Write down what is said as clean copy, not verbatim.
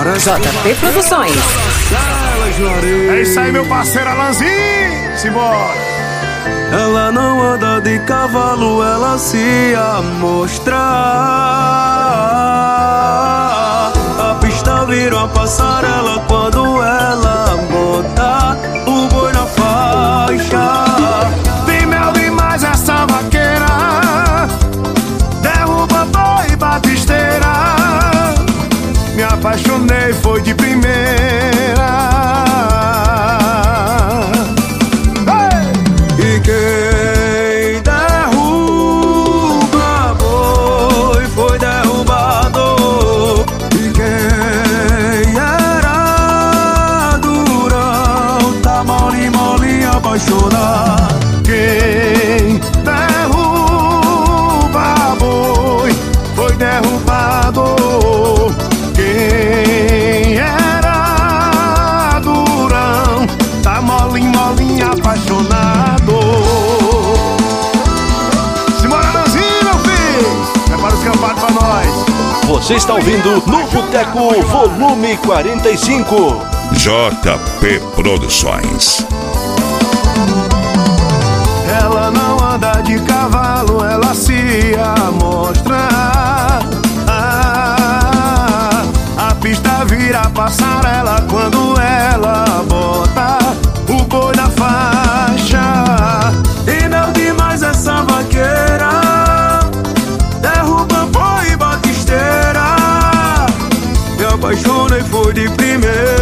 JP Produções. É isso aí, meu parceiro Alanzinho. Simbora. Ela não anda de cavalo, ela se amostra. A pista vira uma passarela quando ela bota o boi na faixa. Tem mel demais essa vaqueira, derruba boi e batisteira. Me apaixonei, foi de primeira. E quem derruba boi foi derrubado. E quem era durão tá molinho apaixonado. Quem derruba boi foi derrubado. Quem era durão tá molinho apaixonado. Simbora, Nanzinho, meu filho. Prepara os campados pra nós. Você está ouvindo no Boteco Volume 45. JP Produções. Ela não anda de cavalo, ela se amostra. A pista vira passarela quando ela bota o boi na faixa. E não demais essa vaqueira, derruba boi e batisteira. Me apaixonei, foi de primeira.